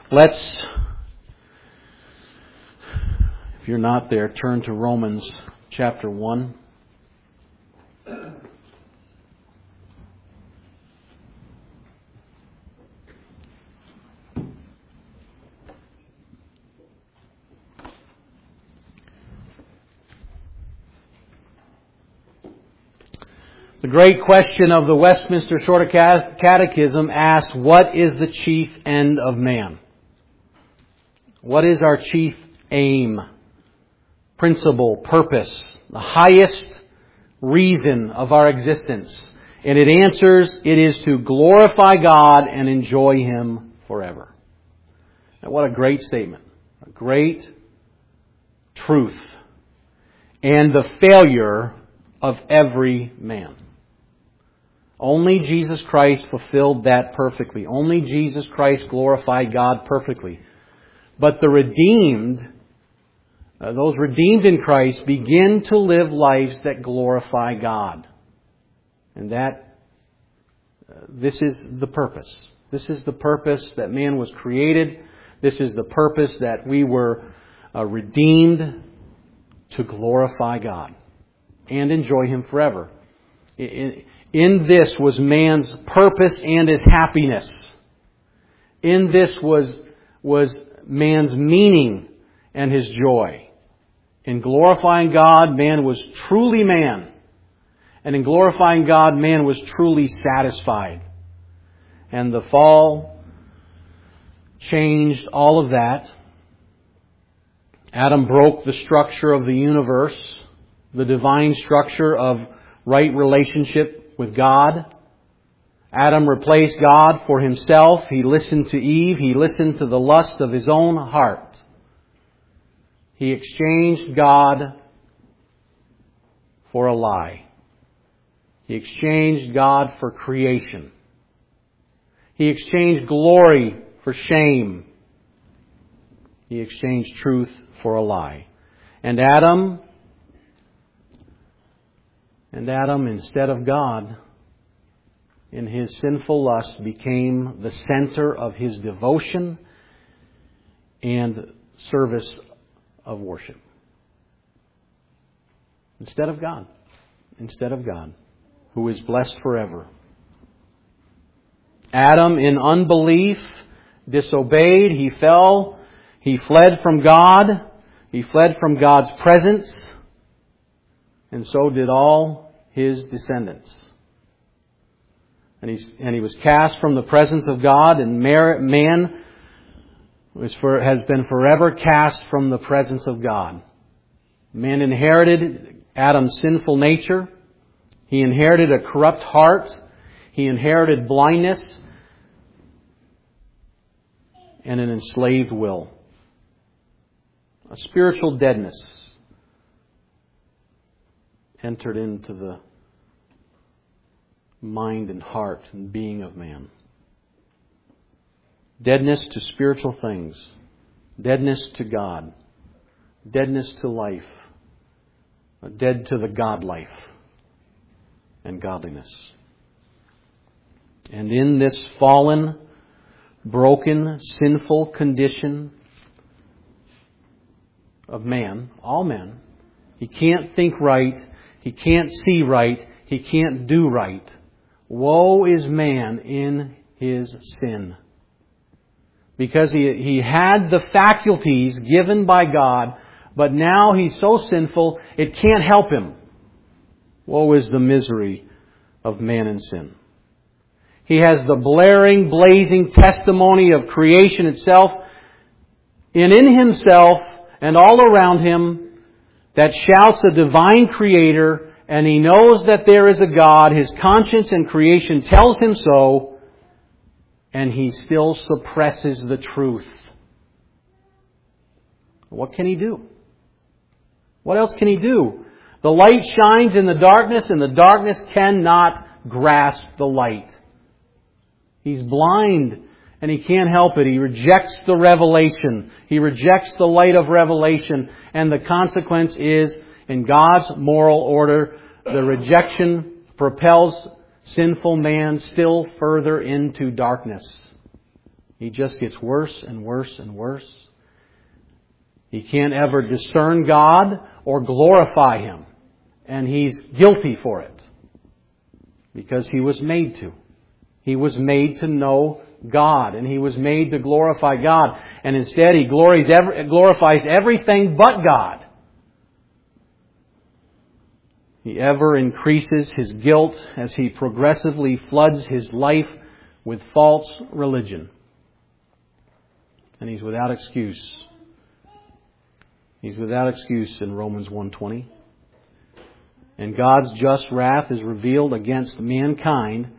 Let's, if you're not there, turn to Romans chapter 1. The great question of the Westminster Shorter Catechism asks, what is the chief end of man? What is our chief aim, principle, purpose, the highest reason of our existence? And it answers, it is to glorify God and enjoy Him forever. Now, what a great statement. A great truth. And the failure of every man. Only Jesus Christ fulfilled that perfectly. Only Jesus Christ glorified God perfectly. But the redeemed, those redeemed in Christ, begin to live lives that glorify God. And this is the purpose. This is the purpose that man was created. This is the purpose that we were redeemed to glorify God and enjoy Him forever. In this was man's purpose and his happiness. In this was man's meaning and his joy. In glorifying God, man was truly man. And in glorifying God, man was truly satisfied. And the fall changed all of that. Adam broke the structure of the universe, the divine structure of right relationship with God. Adam replaced God for himself. He listened to Eve. He listened to the lust of his own heart. He exchanged God for a lie. He exchanged God for creation. He exchanged glory for shame. He exchanged truth for a lie. And Adam, instead of God, in his sinful lust, became the center of his devotion and service of worship. Instead of God, who is blessed forever. Adam, in unbelief, disobeyed. He fell. He fled from God. He fled from God's presence. And so did all his descendants. And he was cast from the presence of God, and man has been forever cast from the presence of God. Man inherited Adam's sinful nature. He inherited a corrupt heart. He inherited blindness and an enslaved will. A spiritual deadness entered into the mind and heart and being of man. Deadness to spiritual things. Deadness to God. Deadness to life. Dead to the God life and godliness. And in this fallen, broken, sinful condition of man, all men, he can't think right, he can't see right, he can't do right. Woe is man in his sin. Because he had the faculties given by God, but now he's so sinful, it can't help him. Woe is the misery of man in sin. He has the blaring, blazing testimony of creation itself, and in himself and all around him, that shouts a divine Creator, and he knows that there is a God. His conscience and creation tells him so, and he still suppresses the truth. What can he do? What else can he do? The light shines in the darkness, and the darkness cannot grasp the light. He's blind, and he can't help it. He rejects the revelation. He rejects the light of revelation. And the consequence is, in God's moral order, the rejection propels sinful man still further into darkness. He just gets worse and worse and worse. He can't ever discern God or glorify Him. And he's guilty for it. Because he was made to. He was made to know God. And he was made to glorify God. And instead he glorifies everything but God. He ever increases his guilt as he progressively floods his life with false religion. And he's without excuse. He's without excuse in Romans 1:20. And God's just wrath is revealed against mankind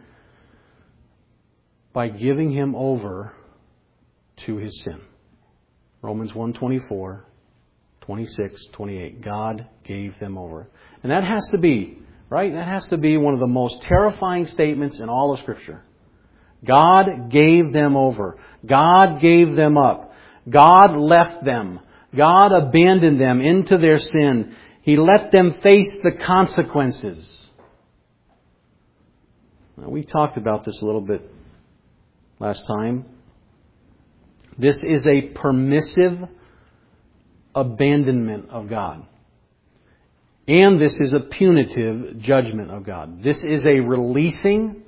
by giving him over to his sin. Romans 1:24, 26, 28. God gave them over. And that has to be, right? That has to be one of the most terrifying statements in all of Scripture. God gave them over. God gave them up. God left them. God abandoned them into their sin. He let them face the consequences. Now, we talked about this a little bit last time. This is a permissive abandonment of God. And this is a punitive judgment of God. This is a releasing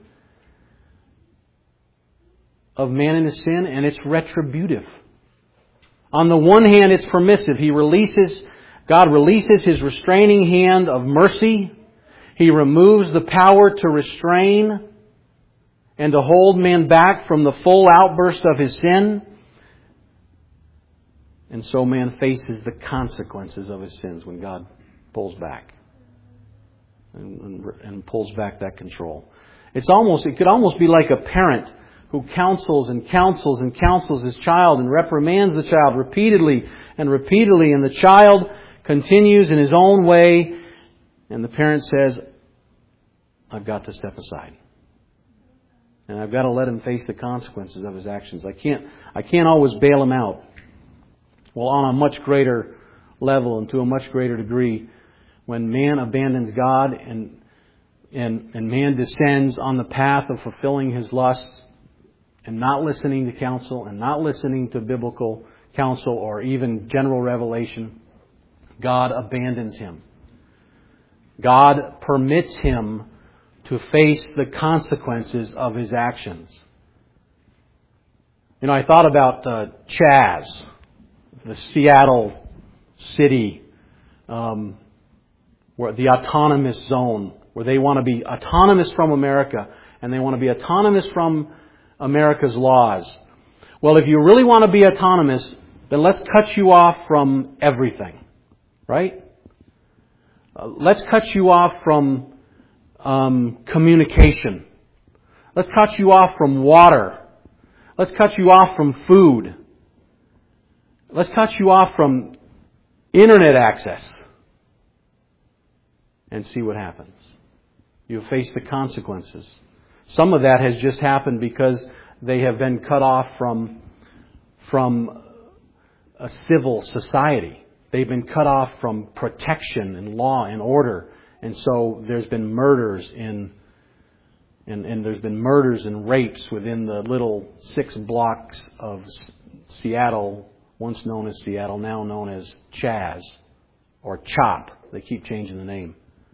of man in his sin, and it's retributive. On the one hand, it's permissive. God releases His restraining hand of mercy. He removes the power to restrain and to hold man back from the full outburst of his sin. And so man faces the consequences of his sins when God pulls back and pulls back that control. It could almost be like a parent who counsels and counsels and counsels his child and reprimands the child repeatedly and repeatedly, and the child continues in his own way, and the parent says, I've got to step aside. And I've got to let him face the consequences of his actions. I can't always bail him out. Well, on a much greater level and to a much greater degree, when man abandons God and man descends on the path of fulfilling his lusts and not listening to counsel and not listening to biblical counsel or even general revelation, God abandons him. God permits him to face the consequences of his actions. You know, I thought about Chaz, the Seattle city, where the autonomous zone, where they want to be autonomous from America and they want to be autonomous from America's laws. Well, if you really want to be autonomous, then let's cut you off from everything. Right? Let's cut you off from communication. Let's cut you off from water. Let's cut you off from food. Let's cut you off from internet access. And see what happens. You'll face the consequences. Some of that has just happened because they have been cut off from a civil society. They've been cut off from protection and law and order. And so there's been murders and there's been murders and rapes within the little 6 blocks of Seattle, once known as Seattle, now known as Chaz or CHOP. They keep changing the name.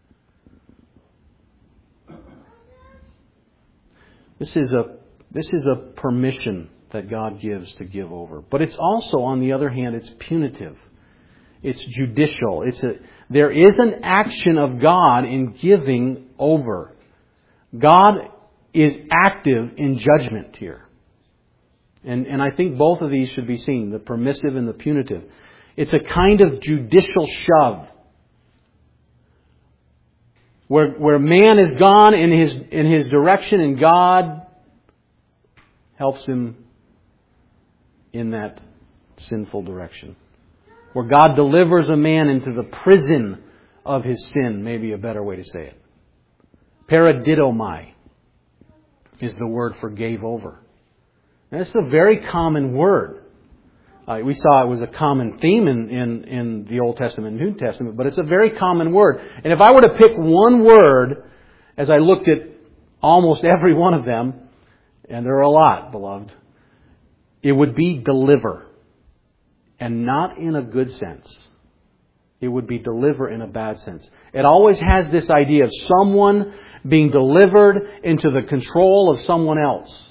This is a permission that God gives to give over. But it's also, on the other hand, it's punitive. It's judicial. There is an action of God in giving over. God is active in judgment here. And I think both of these should be seen, the permissive and the punitive. It's a kind of judicial shove. Where man is gone in his direction and God helps him in that sinful direction. Where God delivers a man into the prison of his sin, maybe a better way to say it. Paradidomai is the word for gave over. And it's a very common word. We saw it was a common theme in the Old Testament and New Testament, but it's a very common word. And if I were to pick one word, as I looked at almost every one of them, and there are a lot, beloved, It would be deliver. And not in a good sense. It would be deliver in a bad sense. It always has this idea of someone being delivered into the control of someone else.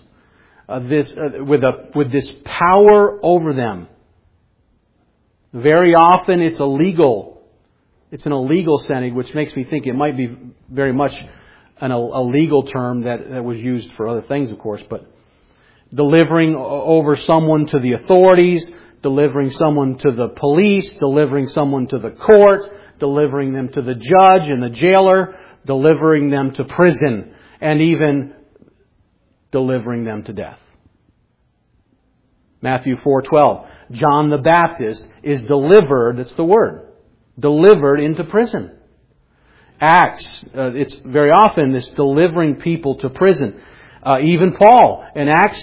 With this power over them. Very often it's illegal. It's an illegal setting, which makes me think it might be very much a legal term that was used for other things, of course. But delivering over someone to the authorities, delivering someone to the police, delivering someone to the court, delivering them to the judge and the jailer, delivering them to prison, and even delivering them to death. Matthew 4:12. John the Baptist is delivered, that's the word, delivered into prison. Acts, it's very often this delivering people to prison. Even Paul, in Acts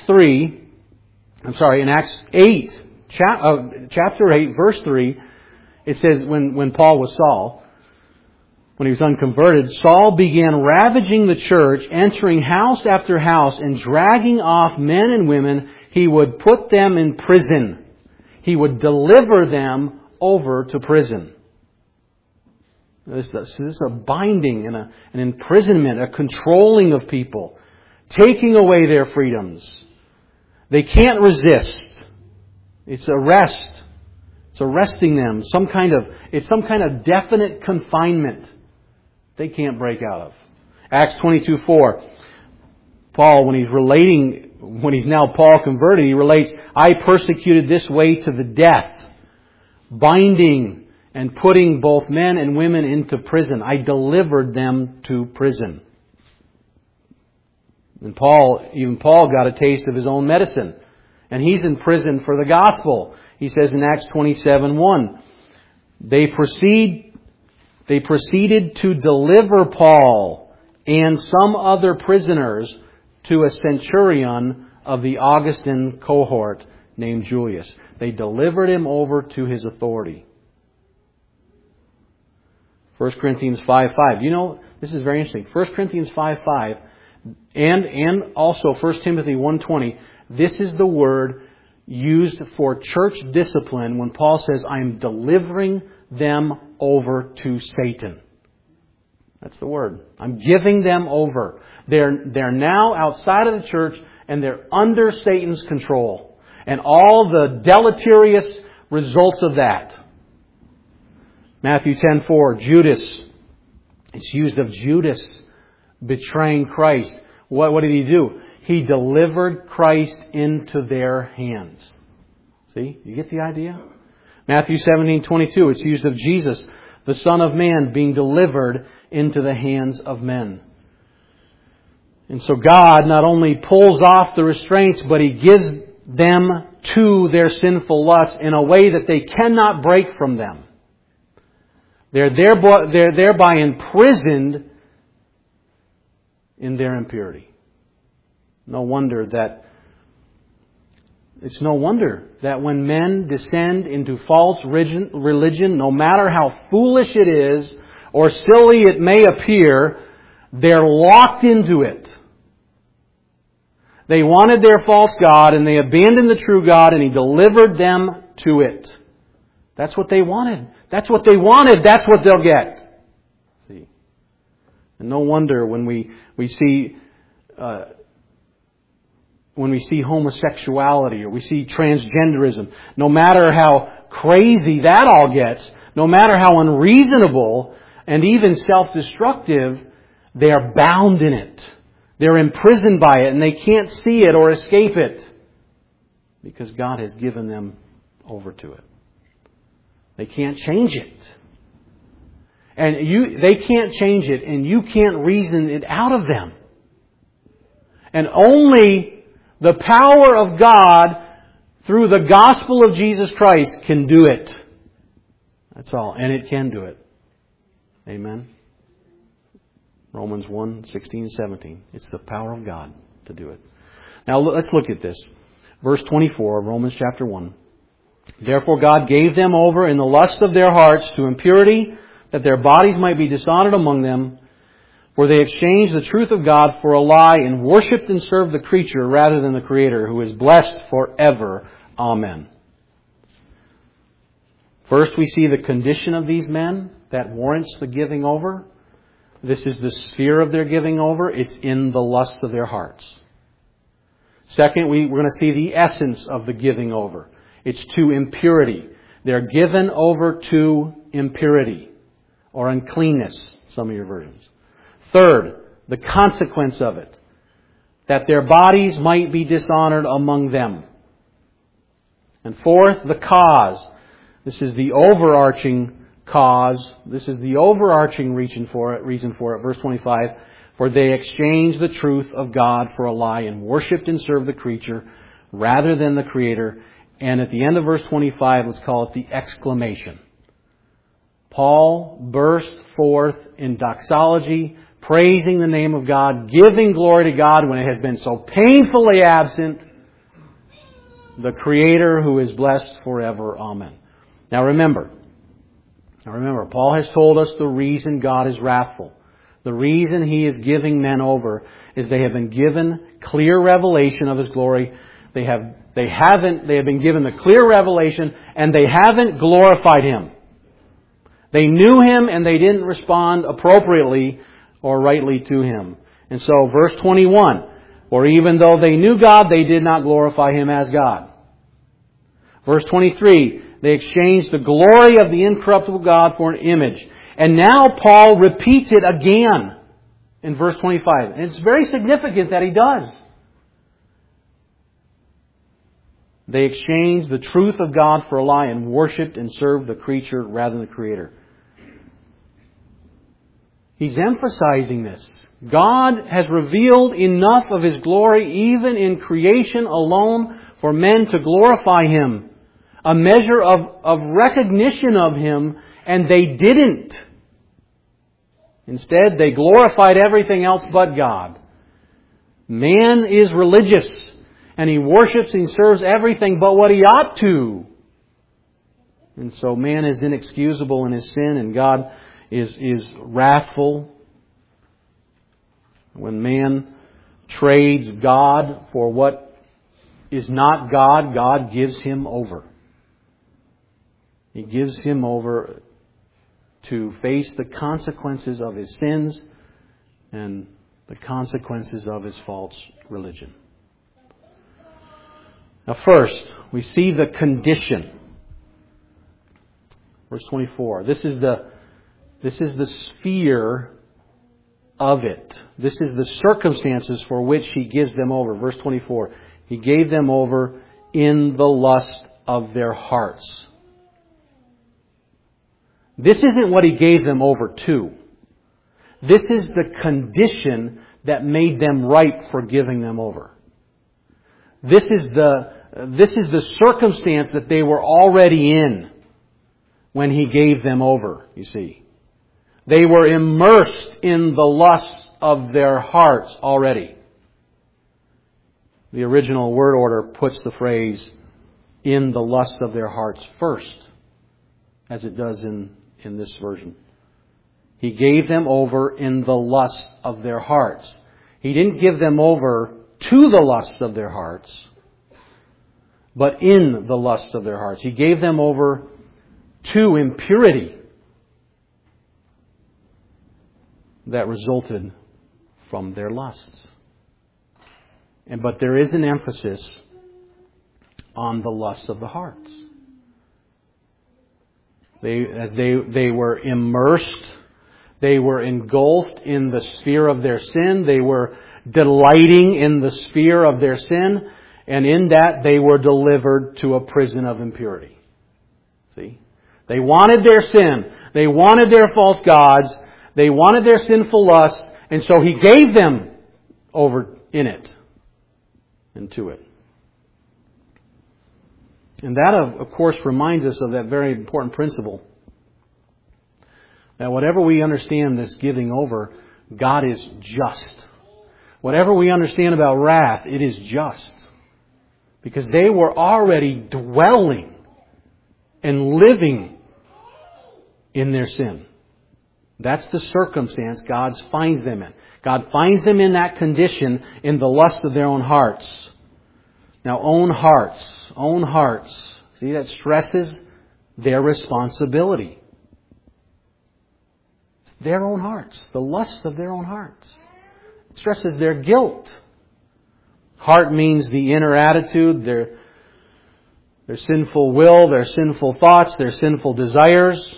8, chapter 8, verse 3, it says when Paul was Saul, when he was unconverted, Saul began ravaging the church, entering house after house and dragging off men and women. He would put them in prison. He would deliver them over to prison. This is a binding and an imprisonment, a controlling of people, taking away their freedoms. They can't resist. It's arrest. It's arresting them. It's some kind of definite confinement they can't break out of. Acts 22:4. Paul, when he's now Paul converted, he relates, I persecuted this way to the death, binding and putting both men and women into prison. I delivered them to prison. And even Paul got a taste of his own medicine. And he's in prison for the gospel. He says in Acts 27:1, They proceeded to deliver Paul and some other prisoners to a centurion of the Augustan cohort named Julius. They delivered him over to his authority. 1 Corinthians 5:5. You know, this is very interesting. 1 Corinthians 5:5 and also 1 Timothy 1:20. This is the word used for church discipline when Paul says, I am delivering them over to Satan. That's the word. I'm giving them over. They're now outside of the church and they're under Satan's control. And all the deleterious results of that. Matthew 10:4, Judas. It's used of Judas betraying Christ. What did he do? He delivered Christ into their hands. See? You get the idea? Matthew 17:22. It's used of Jesus, the Son of Man, being delivered into the hands of men. And so God not only pulls off the restraints, but He gives them to their sinful lusts in a way that they cannot break from them. They're thereby imprisoned in their impurity. It's no wonder that when men descend into false religion, no matter how foolish it is or silly it may appear, they're locked into it. They wanted their false god and they abandoned the true God and He delivered them to it. That's what they wanted. That's what they wanted. That's what they'll get. See? And no wonder when we see homosexuality or we see transgenderism, no matter how crazy that all gets, no matter how unreasonable and even self-destructive, they are bound in it. They're imprisoned by it and they can't see it or escape it because God has given them over to it. They can't change it. And they can't change it and you can't reason it out of them. And only the power of God through the gospel of Jesus Christ can do it. That's all. And it can do it. Amen. Romans 1:16-17. It's the power of God to do it. Now let's look at this. Verse 24 of Romans chapter 1. Therefore God gave them over in the lust of their hearts to impurity, that their bodies might be dishonored among them. For they exchanged the truth of God for a lie and worshipped and served the creature rather than the Creator, who is blessed forever. Amen. First, we see the condition of these men that warrants the giving over. This is the sphere of their giving over. It's in the lusts of their hearts. Second, we're going to see the essence of the giving over. It's to impurity. They're given over to impurity or uncleanness, some of your versions. Third, the consequence of it, that their bodies might be dishonored among them. And fourth, the cause. This is the overarching cause. This is the overarching reason for it. Verse 25, for they exchanged the truth of God for a lie and worshipped and served the creature rather than the Creator. And at the end of verse 25, let's call it the exclamation. Paul burst forth in doxology, praising the name of God, giving glory to God when it has been so painfully absent, the Creator who is blessed forever. Amen. Now remember, Paul has told us the reason God is wrathful. The reason He is giving men over is they have been given clear revelation of His glory. They have been given the clear revelation and they haven't glorified Him. They knew Him and they didn't respond appropriately or rightly to Him. And so verse 21, for even though they knew God, they did not glorify Him as God. Verse 23, they exchanged the glory of the incorruptible God for an image. And now Paul repeats it again in verse 25. And it's very significant that he does. They exchanged the truth of God for a lie and worshipped and served the creature rather than the Creator. He's emphasizing this. God has revealed enough of His glory even in creation alone for men to glorify Him. A measure of recognition of Him, and they didn't. Instead, they glorified everything else but God. Man is religious, and he worships and serves everything but what he ought to. And so man is inexcusable in his sin, and God is wrathful. When man trades God for what is not God, God gives him over. He gives him over to face the consequences of his sins and the consequences of his false religion. Now first, we see the condition. Verse 24. This is the sphere of it. This is the circumstances for which He gives them over. Verse 24. He gave them over in the lust of their hearts. This isn't what He gave them over to. This is the condition that made them ripe for giving them over. This is the circumstance that they were already in when He gave them over, you see. They were immersed in the lusts of their hearts already. The original word order puts the phrase, in the lusts of their hearts first, as it does in this version. He gave them over in the lusts of their hearts. He didn't give them over to the lusts of their hearts, but in the lusts of their hearts. He gave them over to impurity that resulted from their lusts. But there is an emphasis on the lusts of the hearts. They were immersed, they were engulfed in the sphere of their sin, they were delighting in the sphere of their sin, and in that they were delivered to a prison of impurity. See? They wanted their sin, they wanted their false gods, they wanted their sinful lusts, and so He gave them over in it and to it. And that, of course, reminds us of that very important principle. That whatever we understand this giving over, God is just. Whatever we understand about wrath, it is just. Because they were already dwelling and living in their sin. That's the circumstance God finds them in. God finds them in that condition in the lust of their own hearts. Now, own hearts. See, that stresses their responsibility. It's their own hearts, the lust of their own hearts. It stresses their guilt. Heart means the inner attitude, their sinful will, their sinful thoughts, their sinful desires.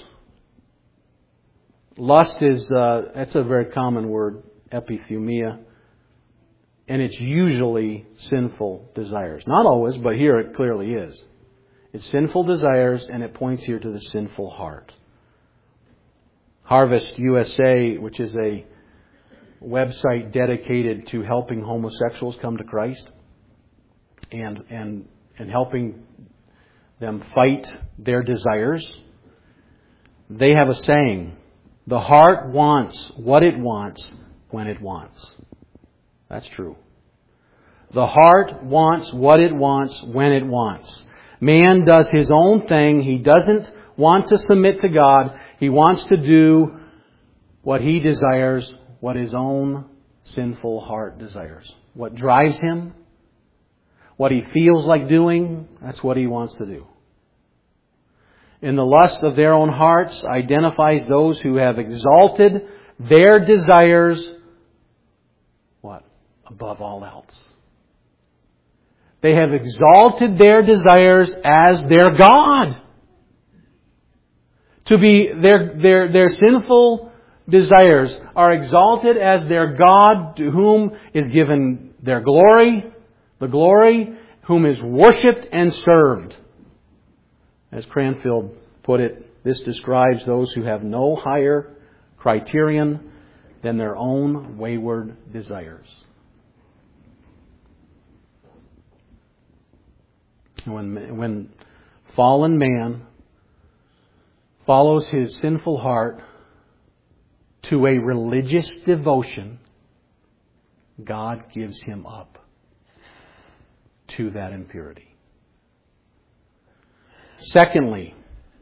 Lust is, that's a very common word, epithumia. And it's usually sinful desires. Not always, but here it clearly is. It's sinful desires, and it points here to the sinful heart. Harvest USA, which is a website dedicated to helping homosexuals come to Christ and helping them fight their desires, they have a saying, the heart wants what it wants when it wants. That's true. The heart wants what it wants when it wants. Man does his own thing. He doesn't want to submit to God. He wants to do what he desires, what his own sinful heart desires. What drives him, what he feels like doing, that's what he wants to do. In the lust of their own hearts identifies those who have exalted their desires, what? Above all else. They have exalted their desires as their God. To be their sinful desires are exalted as their God, to whom is given their glory, the glory, whom is worshipped and served. As Cranfield put it, this describes those who have no higher criterion than their own wayward desires. When fallen man follows his sinful heart to a religious devotion, God gives him up to that impurity. Secondly,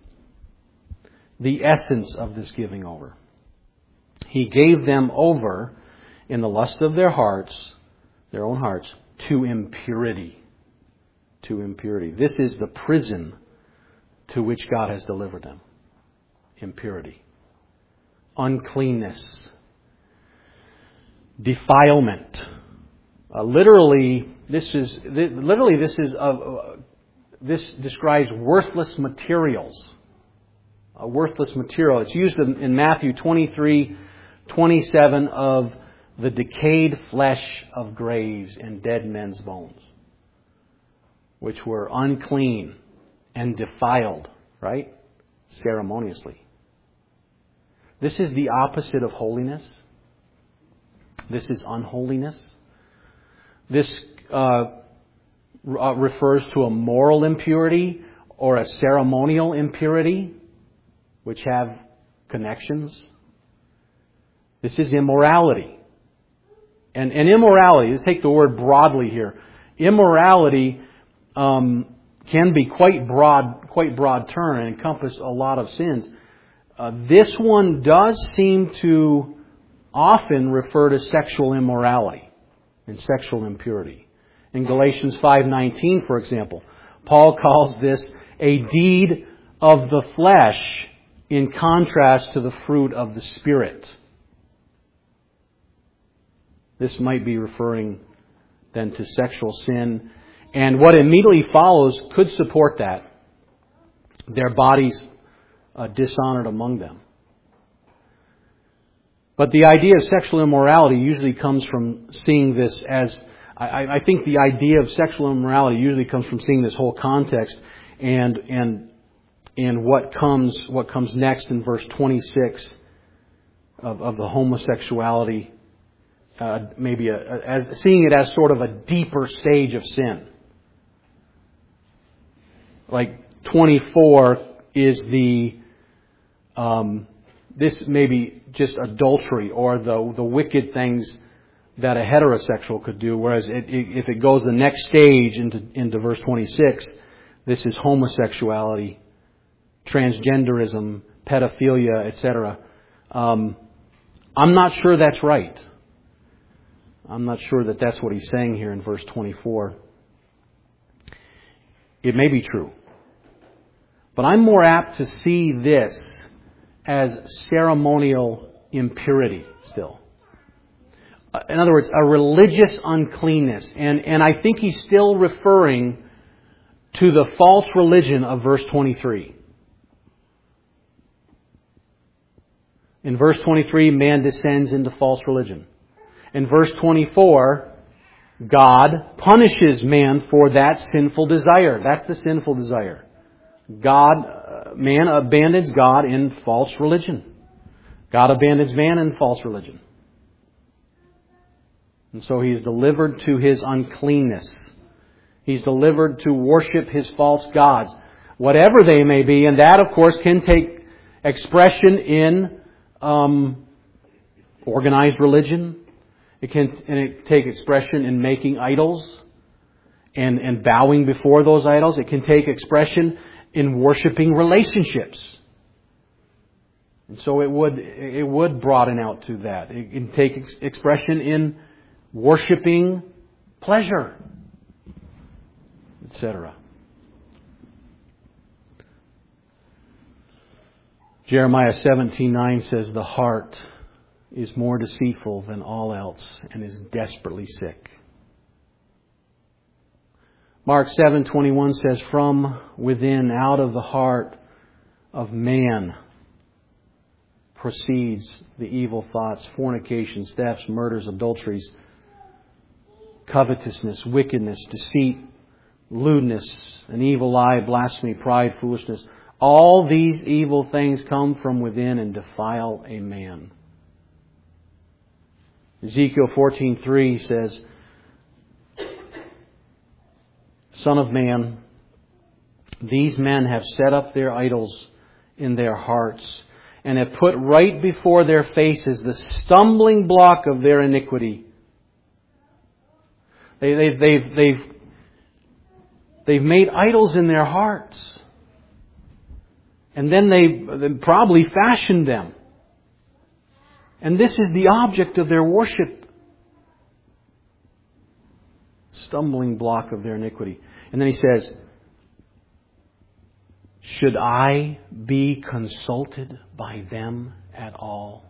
the essence of this giving over. He gave them over in the lust of their hearts, their own hearts, to impurity. To impurity. This is the prison to which God has delivered them. Impurity. Uncleanness. Defilement. This describes worthless materials. A worthless material. It's used in Matthew 23:27 of the decayed flesh of graves and dead men's bones, which were unclean and defiled, right? Ceremoniously. This is the opposite of holiness. This is unholiness. This refers to a moral impurity or a ceremonial impurity, which have connections. This is immorality. And immorality, let's take the word broadly here. Immorality can be quite broad term and encompass a lot of sins. This one does seem to often refer to sexual immorality and sexual impurity. In Galatians 5:19, for example, Paul calls this a deed of the flesh in contrast to the fruit of the Spirit. This might be referring then to sexual sin. And what immediately follows could support that. Their bodies dishonored among them. But the idea of sexual immorality usually comes from seeing this as... I think the idea of sexual immorality usually comes from seeing this whole context and what comes next in verse 26 of the homosexuality, maybe as seeing it as sort of a deeper stage of sin. Like 24 is this may be just adultery or the wicked things that a heterosexual could do, whereas if it goes the next stage into verse 26, this is homosexuality, transgenderism, pedophilia, etc. I'm not sure that's right. I'm not sure that that's what he's saying here in verse 24. It may be true. But I'm more apt to see this as ceremonial impurity still. In other words, a religious uncleanness. And I think he's still referring to the false religion of verse 23. In verse 23, man descends into false religion. In verse 24, God punishes man for that sinful desire. That's the sinful desire. Man abandons God in false religion. God abandons man in false religion. And so he is delivered to his uncleanness. He's delivered to worship his false gods, whatever they may be. And that, of course, can take expression in organized religion. It can take expression in making idols and bowing before those idols. It can take expression in worshiping relationships. And so it would broaden out to that. It can take expression in worshiping pleasure, etc. Jeremiah 17:9 says, "The heart is more deceitful than all else and is desperately sick." Mark 7:21 says, "From within, out of the heart of man proceeds the evil thoughts, fornications, thefts, murders, adulteries, covetousness, wickedness, deceit, lewdness, an evil eye, blasphemy, pride, foolishness. All these evil things come from within and defile a man." Ezekiel 14:3 says, "Son of man, these men have set up their idols in their hearts and have put right before their faces the stumbling block of their iniquity." They've made idols in their hearts. And then they probably fashioned them. And this is the object of their worship. Stumbling block of their iniquity. And then he says, "Should I be consulted by them at all?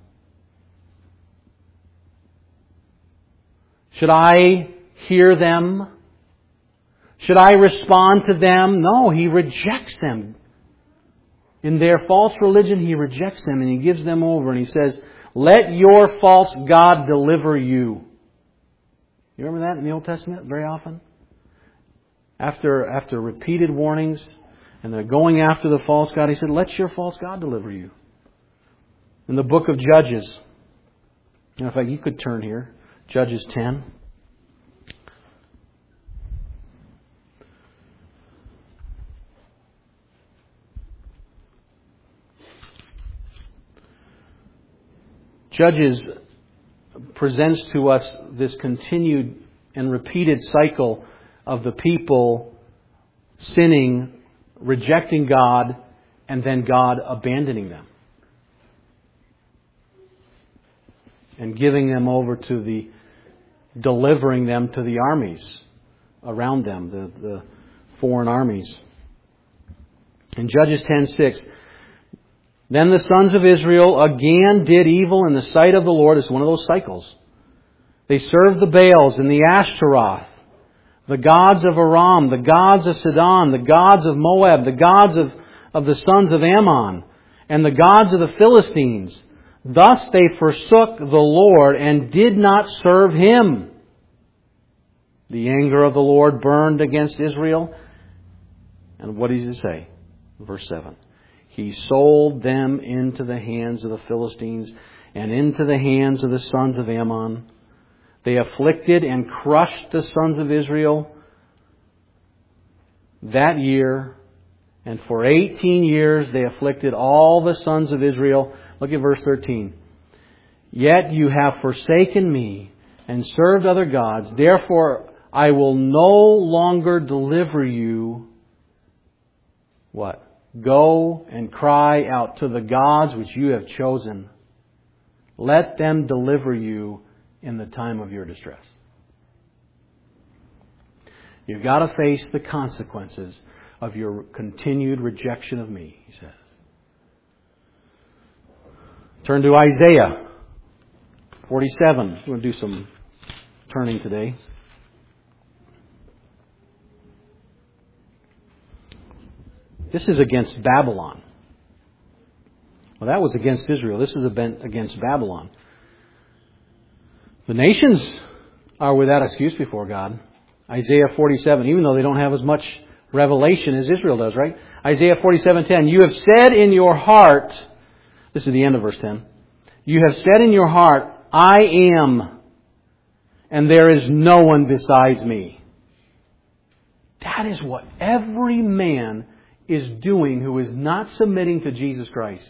Should I hear them? Should I respond to them?" No, he rejects them. In their false religion, he rejects them and he gives them over. And he says, "Let your false God deliver you." You remember that in the Old Testament very often? After repeated warnings, and they're going after the false god, he said, "Let your false God deliver you." In the book of Judges, in fact, you could turn here, Judges 10. Judges presents to us this continued and repeated cycle of the people sinning, rejecting God, and then God abandoning them and giving them over to delivering them to the armies around them, the foreign armies. In Judges 10:6, "Then the sons of Israel again did evil in the sight of the Lord." It's one of those cycles. "They served the Baals and the Ashtaroth, the gods of Aram, the gods of Sidon, the gods of Moab, the gods of the sons of Ammon, and the gods of the Philistines. Thus they forsook the Lord and did not serve Him. The anger of the Lord burned against Israel." And what does it say? Verse 7. "He sold them into the hands of the Philistines and into the hands of the sons of Ammon. They afflicted and crushed the sons of Israel that year. And for 18 years they afflicted all the sons of Israel." Look at verse 13. "Yet you have forsaken me and served other gods. Therefore I will no longer deliver you." What? "Go and cry out to the gods which you have chosen." Let them deliver you in the time of your distress. You've got to face the consequences of your continued rejection of me, he says. Turn to Isaiah 47. We're going to do some turning today. This is against Babylon. Well, that was against Israel. This is against Babylon. The nations are without excuse before God. Isaiah 47, even though they don't have as much revelation as Israel does, right? Isaiah 47:10, you have said in your heart, this is the end of verse 10, you have said in your heart, I am, and there is no one besides me. That is what every man is doing who is not submitting to Jesus Christ.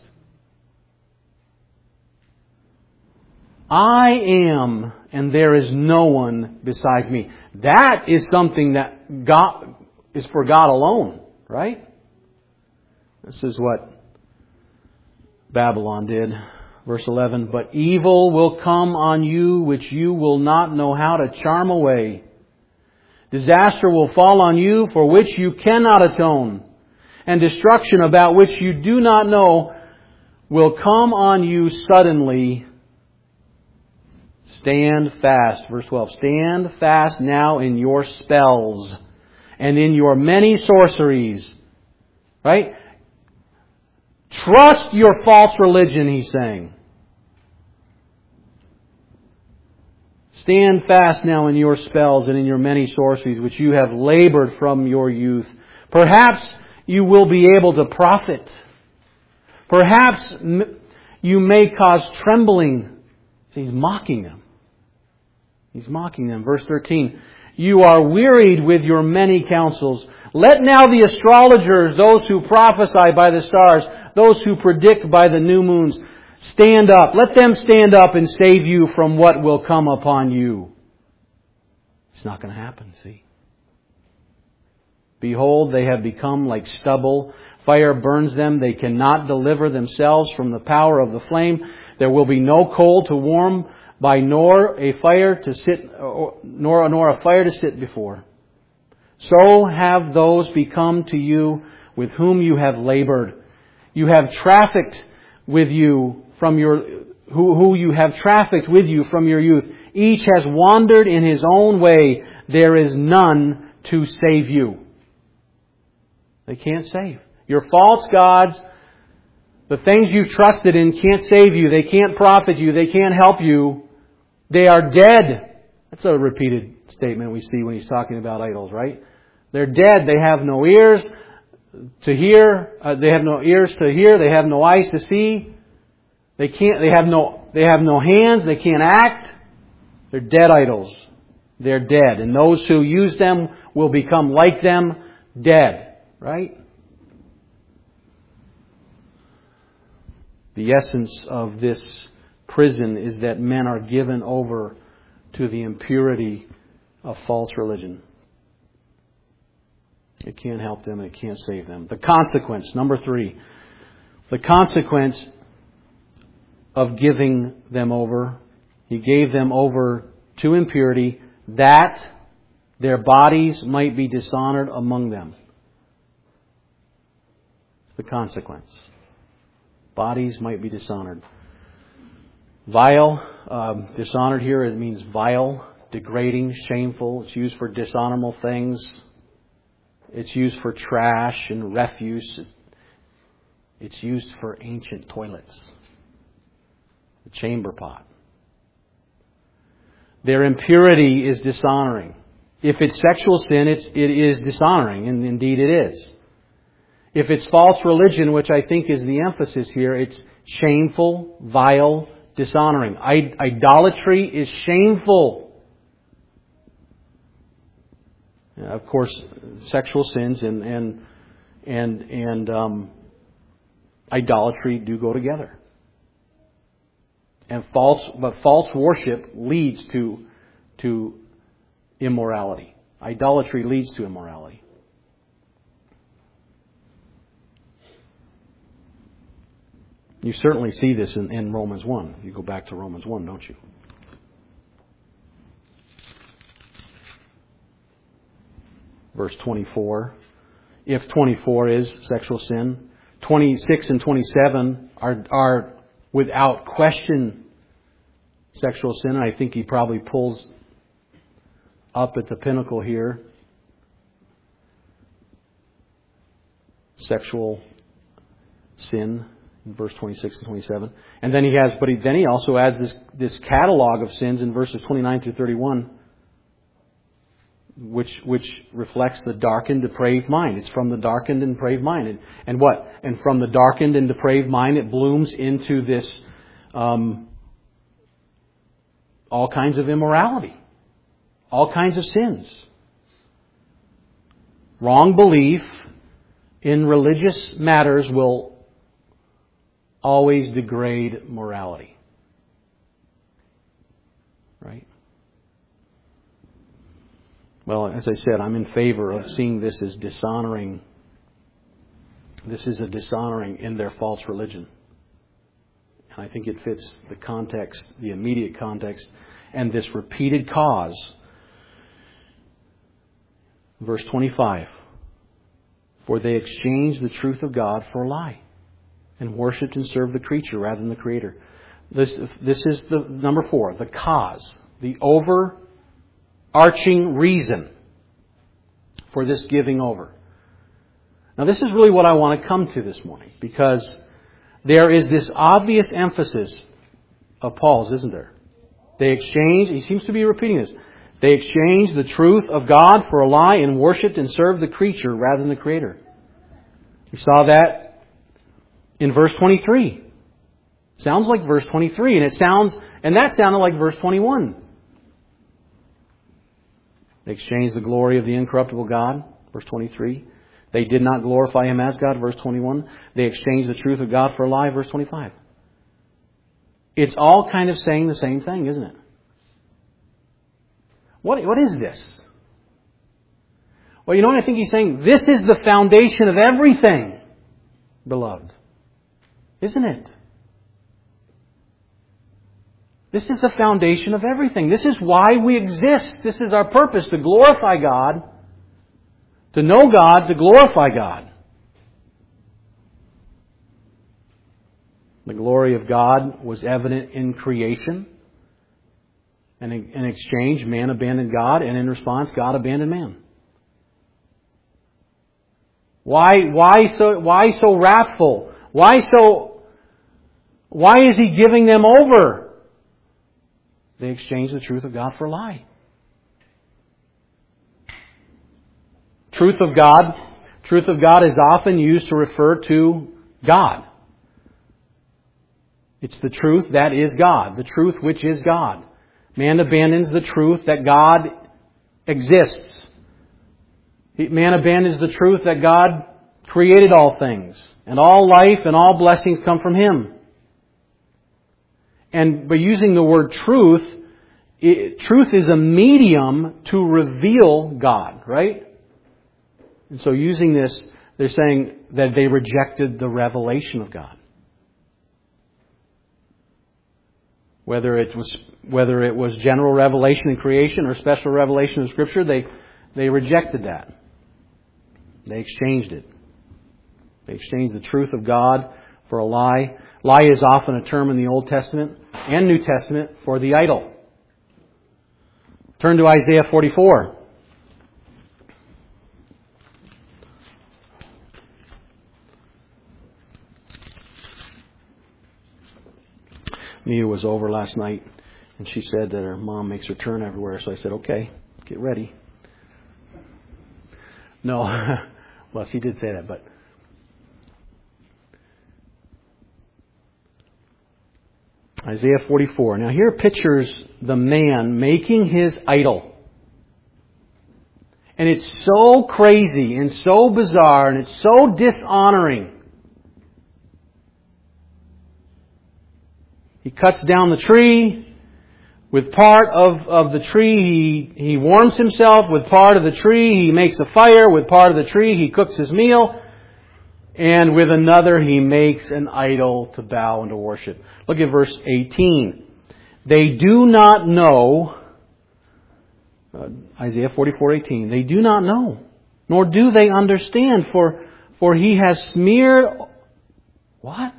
I am, and there is no one besides me. That is something that God is for God alone, right? This is what Babylon did. Verse 11, but evil will come on you which you will not know how to charm away. Disaster will fall on you for which you cannot atone. And destruction about which you do not know will come on you suddenly. Stand fast. Verse 12. Stand fast now in your spells and in your many sorceries. Right? Trust your false religion, he's saying. Stand fast now in your spells and in your many sorceries, which you have labored from your youth. Perhaps you will be able to profit. Perhaps you may cause trembling. He's mocking them. He's mocking them. Verse 13. You are wearied with your many counsels. Let now the astrologers, those who prophesy by the stars, those who predict by the new moons, stand up. Let them stand up and save you from what will come upon you. It's not going to happen, see. Behold, they have become like stubble. Fire burns them. They cannot deliver themselves from the power of the flame. There will be no coal to warm by, nor a fire to sit before. So have those become to you with whom you have labored. You have trafficked with you from your who you have trafficked with you from your youth. Each has wandered in his own way. There is none to save you. They can't save. Your false gods, the things you've trusted in, can't save you. They can't profit you. They can't help you. They are dead. That's a repeated statement we see when he's talking about idols, right? They're dead. They have no ears to hear. They have no ears to hear. They have no eyes to see. They have no hands. They can't act. They're dead idols. They're dead. And those who use them will become like them, dead. Right? The essence of this prison is that men are given over to the impurity of false religion. It can't help them and it can't save them. The consequence, number 3. The consequence of giving them over. He gave them over to impurity that their bodies might be dishonored among them. The consequence. Bodies might be dishonored. Vile, dishonored here, it means vile, degrading, shameful. It's used for dishonorable things. It's used for trash and refuse. It's used for ancient toilets. The chamber pot. Their impurity is dishonoring. If it's sexual sin, it is dishonoring, and indeed it is. If it's false religion, which I think is the emphasis here, it's shameful, vile, dishonoring. Idolatry is shameful. Of course, sexual sins and idolatry do go together. And false worship leads to immorality. Idolatry leads to immorality. You certainly see this in Romans 1. You go back to Romans 1, don't you? Verse 24. If 24 is sexual sin, 26 and 27 are without question sexual sin. And I think he probably pulls up at the pinnacle here. Sexual sin in verse 26 and 27. And then he also adds this catalog of sins in verses 29 through 31, which reflects the darkened, depraved mind. It's from the darkened and depraved mind. And what? And from the darkened and depraved mind, it blooms into this all kinds of immorality, all kinds of sins. Wrong belief in religious matters will always degrade morality. Right? Well, as I said, I'm in favor of seeing this as dishonoring. This is a dishonoring in their false religion. And I think it fits the context, the immediate context, and this repeated cause. Verse 25. For they exchanged the truth of God for a lie, and worshipped and served the creature rather than the Creator. This is the number 4, the cause, the overarching reason for this giving over. Now this is really what I want to come to this morning, because there is this obvious emphasis of Paul's, isn't there? He seems to be repeating this. They exchanged the truth of God for a lie and worshipped and served the creature rather than the Creator. We saw that in verse 23. Sounds like verse 23, and that sounded like verse 21. They exchanged the glory of the incorruptible God, verse 23. They did not glorify Him as God, verse 21. They exchanged the truth of God for a lie, verse 25. It's all kind of saying the same thing, isn't it? What is this? Well, you know what I think he's saying? This is the foundation of everything, beloved. Isn't it? This is the foundation of everything. This is why we exist. This is our purpose, to glorify God, to know God, to glorify God. The glory of God was evident in creation. And in exchange, man abandoned God, and in response, God abandoned man. Why so wrathful? Why is He giving them over? They exchanged the truth of God for a lie. Truth of God is often used to refer to God. It's the truth that is God, the truth which is God. Man abandons the truth that God exists. Man abandons the truth that God created all things, and all life and all blessings come from Him. And by using the word truth, truth is a medium to reveal God, right? And so using this, they're saying that they rejected the revelation of God. Whether it was general revelation in creation or special revelation in Scripture, they rejected that. They exchanged it. They exchanged the truth of God for a lie. Lie is often a term in the Old Testament and New Testament for the idol. Turn to Isaiah 44. Mia was over last night, and she said that her mom makes her turn everywhere. So I said, okay, get ready. No, well, she did say that, but Isaiah 44. Now here pictures the man making his idol. And it's so crazy and so bizarre and it's so dishonoring. He cuts down the tree. With part of the tree, he warms himself. With part of the tree, he makes a fire. With part of the tree, he cooks his meal. And with another he makes an idol to bow and to worship. Look at verse 18. They do not know, Isaiah 44:18. They do not know, nor do they understand, for he has smeared... What?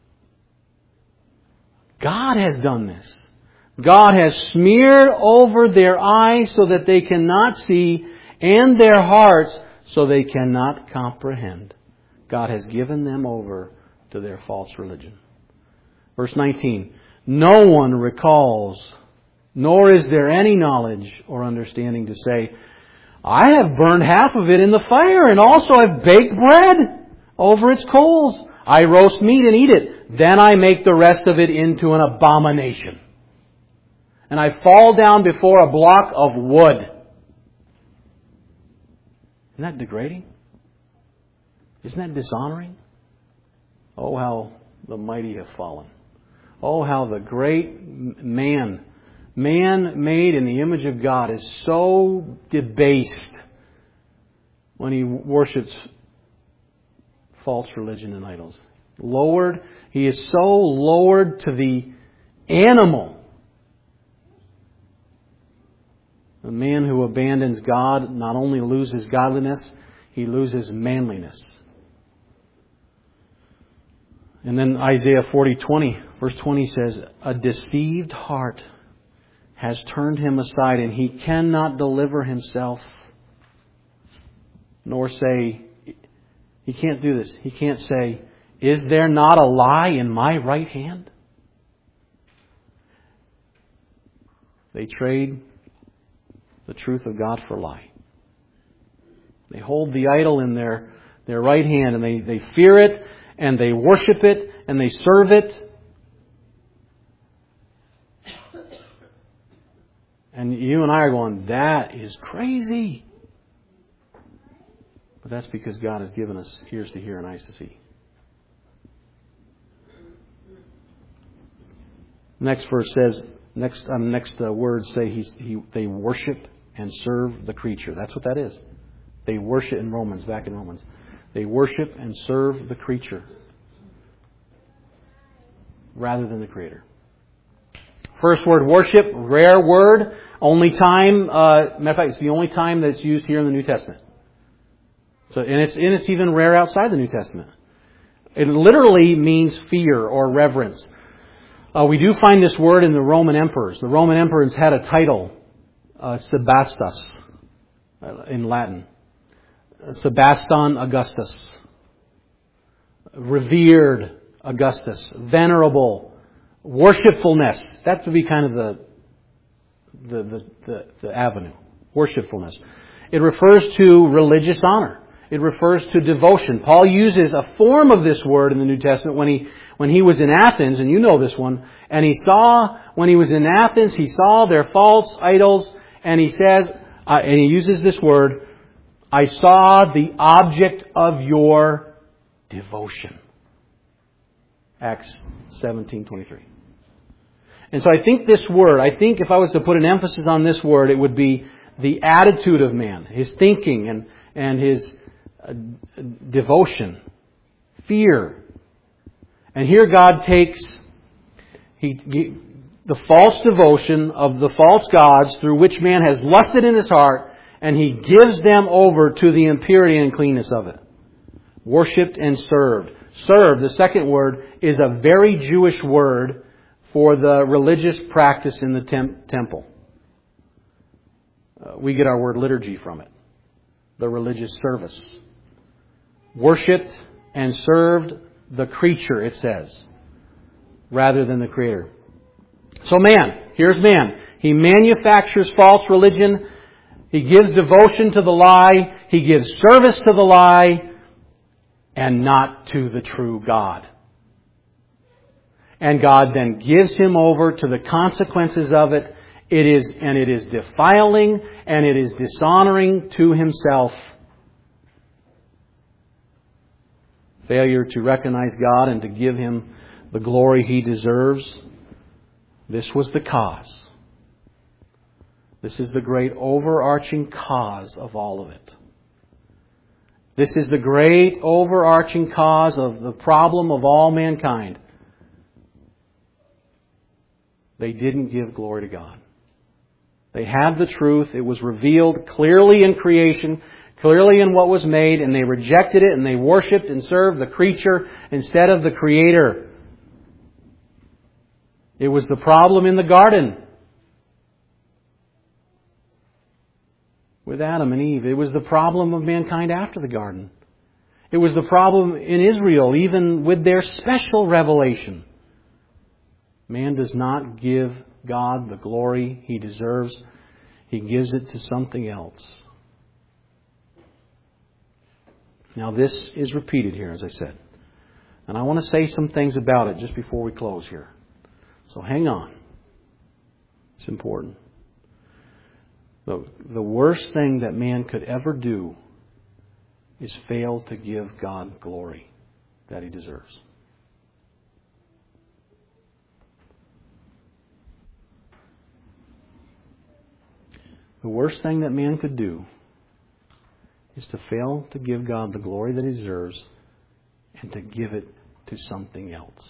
God has done this. God has smeared over their eyes so that they cannot see, and their hearts so they cannot comprehend. God has given them over to their false religion. Verse 19. No one recalls, nor is there any knowledge or understanding to say, I have burned half of it in the fire, and also I've baked bread over its coals. I roast meat and eat it. Then I make the rest of it into an abomination. And I fall down before a block of wood. Isn't that degrading? Isn't that dishonoring? Oh, how the mighty have fallen. Oh, how the great man made in the image of God is so debased when he worships false religion and idols. Lowered. He is so lowered to the animal. A man who abandons God not only loses godliness, he loses manliness. And then Isaiah 40:20, verse 20 says, a deceived heart has turned him aside, and he cannot deliver himself, nor say, he can't do this. He can't say, is there not a lie in my right hand? They trade the truth of God for lie. They hold the idol in their right hand, and they fear it, and they worship it, and they serve it. And you and I are going, that is crazy. But that's because God has given us ears to hear and eyes to see. Next verse says, next words say they worship and serve the creature. That's what that is. They worship in Romans, back in Romans. They worship and serve the creature rather than the Creator. First word, worship, rare word. Only time, matter of fact, it's the only time that's used here in the New Testament. So, and it's even rare outside the New Testament. It literally means fear or reverence. We do find this word in the Roman emperors. The Roman emperors had a title, Sebastus, in Latin. Sebaston Augustus. Revered Augustus. Venerable. Worshipfulness. That would be kind of the avenue. Worshipfulness. It refers to religious honor. It refers to devotion. Paul uses a form of this word in the New Testament when he was in Athens, and you know this one, and when he was in Athens, he saw their false idols, and he says, and he uses this word, I saw the object of your devotion. Acts 17:23. And so I think this word, if I was to put an emphasis on this word, it would be the attitude of man, his thinking and his devotion, fear. And here God takes the false devotion of the false gods through which man has lusted in his heart, and He gives them over to the impurity and cleanness of it. Worshipped and served. Serve, the second word, is a very Jewish word for the religious practice in the temple. We get our word liturgy from it. The religious service. Worshipped and served the creature, it says, rather than the Creator. So here's man. He manufactures false religion. He gives devotion to the lie. He gives service to the lie, and not to the true God. And God then gives him over to the consequences of it. It is defiling, and it is dishonoring to himself. Failure to recognize God and to give Him the glory He deserves. This was the cause. This is the great overarching cause of all of it. This is the great overarching cause of the problem of all mankind. They didn't give glory to God. They had the truth. It was revealed clearly in creation, clearly in what was made, and they rejected it and they worshipped and served the creature instead of the Creator. It was the problem in the garden with Adam and Eve. It was the problem of mankind after the garden. It was the problem in Israel, even with their special revelation. Man does not give God the glory He deserves. He gives it to something else. Now this is repeated here, as I said. And I want to say some things about it just before we close here. So hang on. It's important. The worst thing that man could ever do is fail to give God glory that He deserves. The worst thing that man could do is to fail to give God the glory that He deserves and to give it to something else.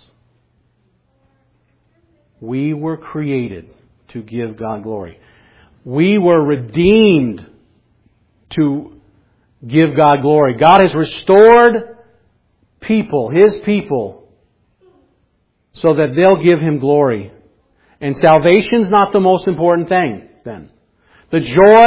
We were created to give God glory. We were redeemed to give God glory. God has restored people, His people, so that they'll give Him glory. And salvation's not the most important thing then. The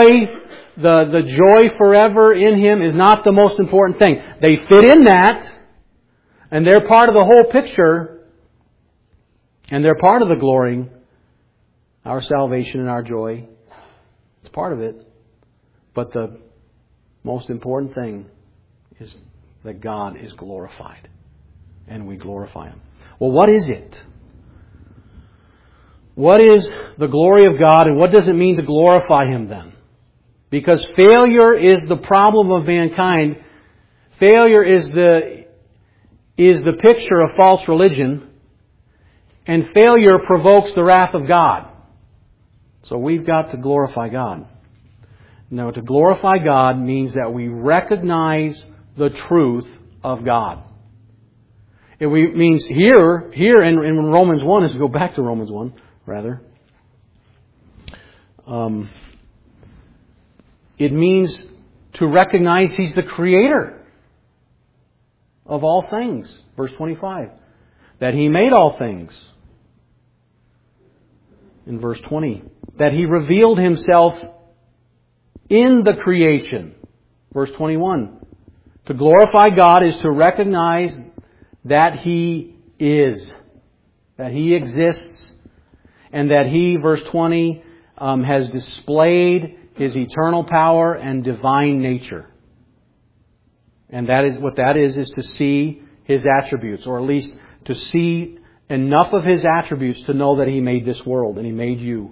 joy forever in Him is not the most important thing. They fit in that, and they're part of the whole picture, and they're part of the glory, our salvation and our joy. It's part of it. But the most important thing is that God is glorified, and we glorify Him. Well, what is it? What is the glory of God, and what does it mean to glorify Him then? Because failure is the problem of mankind. Failure is the picture of false religion, and failure provokes the wrath of God. So we've got to glorify God. Now, to glorify God means that we recognize the truth of God. It means here in Romans 1, as we go back to Romans 1, rather. It means to recognize He's the Creator of all things. Verse 25. That He made all things. In verse 20. That He revealed Himself in the creation. Verse 21. To glorify God is to recognize that He is. That He exists. And that He, verse 20, has displayed His eternal power and divine nature. And that is what that is to see His attributes, or at least to see enough of His attributes to know that He made this world and He made you.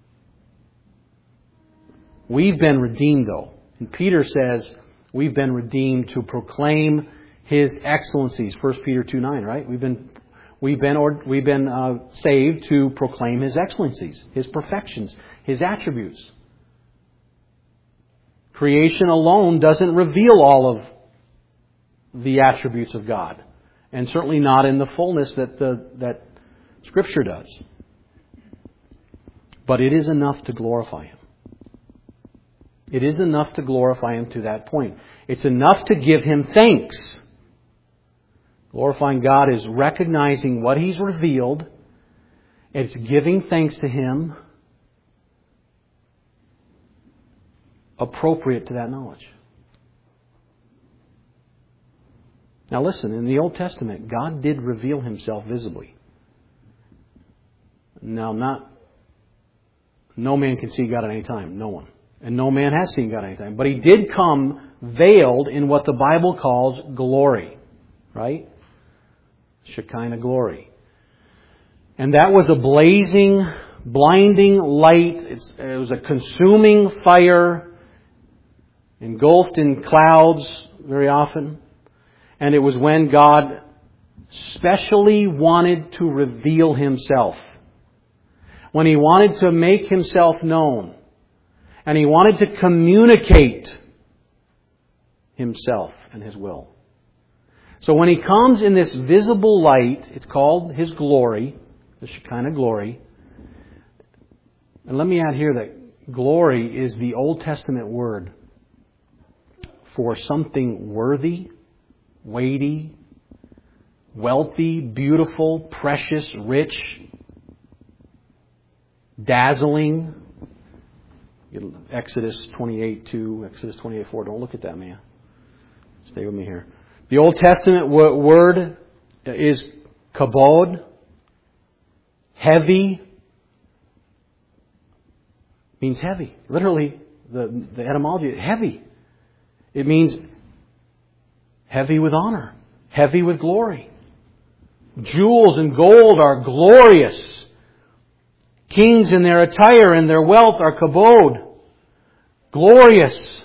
We've been redeemed, though. And Peter says we've been redeemed to proclaim His excellencies. 1 Peter 2:9, right? We've been saved to proclaim His excellencies, His perfections, His attributes. Creation alone doesn't reveal all of the attributes of God, and certainly not in the fullness that Scripture does. But it is enough to glorify Him. It is enough to glorify Him to that point. It's enough to give Him thanks. Glorifying God is recognizing what He's revealed. It's giving thanks to Him appropriate to that knowledge. Now listen, in the Old Testament, God did reveal Himself visibly. Now, no man can see God at any time. No one. And no man has seen God at any time. But He did come veiled in what the Bible calls glory. Right? Shekinah glory. And that was a blazing, blinding light. It was a consuming fire, engulfed in clouds very often. And it was when God specially wanted to reveal Himself. When He wanted to make Himself known. And He wanted to communicate Himself and His will. So when He comes in this visible light, it's called His glory, the Shekinah glory. And let me add here that glory is the Old Testament word for something worthy, weighty, wealthy, beautiful, precious, rich, dazzling. Exodus 28:2, Exodus 28:4. Don't look at that, man. Stay with me here. The Old Testament word is kabod, heavy. Means heavy. Literally, the etymology, heavy. It means heavy with honor, heavy with glory. Jewels and gold are glorious. Kings in their attire and their wealth are kabod. Glorious.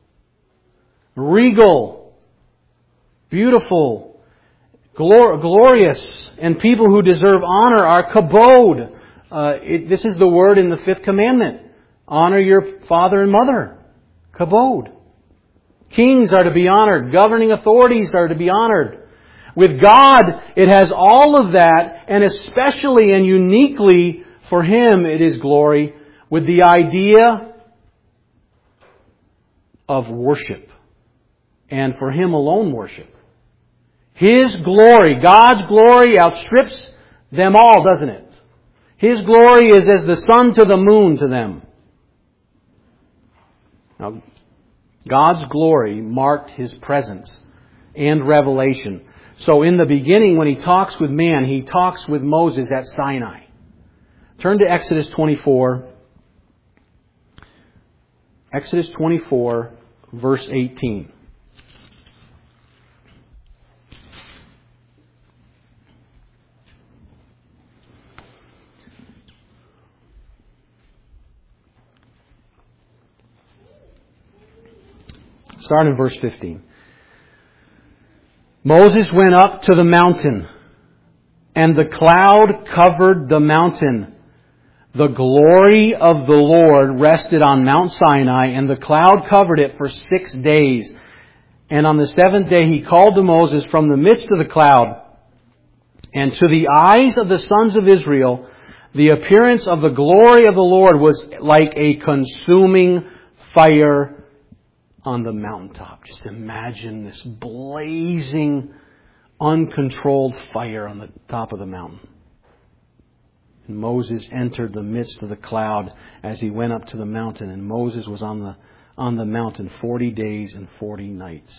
Regal. Beautiful. Glorious. And people who deserve honor are kabod. This is the word in the 5th commandment. Honor your father and mother. Kabod. Kings are to be honored. Governing authorities are to be honored. With God, it has all of that, and especially and uniquely for Him it is glory, with the idea of worship. And for Him alone worship. His glory, God's glory outstrips them all, doesn't it? His glory is as the sun to the moon to them. Now, God's glory marked His presence and revelation. So in the beginning, when He talks with man, He talks with Moses at Sinai. Turn to Exodus 24. Exodus 24, verse 18. Start in verse 15. Moses went up to the mountain, and the cloud covered the mountain. The glory of the Lord rested on Mount Sinai, and the cloud covered it for 6 days. And on the 7th day He called to Moses from the midst of the cloud. And to the eyes of the sons of Israel, the appearance of the glory of the Lord was like a consuming fire on the mountaintop. Just imagine this blazing, uncontrolled fire on the top of the mountain. And Moses entered the midst of the cloud as he went up to the mountain. And Moses was on the mountain 40 days and 40 nights.